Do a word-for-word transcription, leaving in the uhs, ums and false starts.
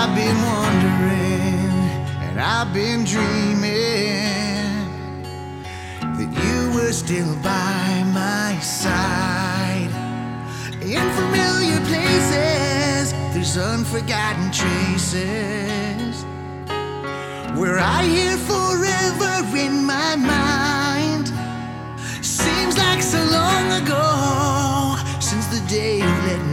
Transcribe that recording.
I've been wondering, and I've been dreaming that you were still by my side. In familiar places, there's unforgotten traces where I hear forever.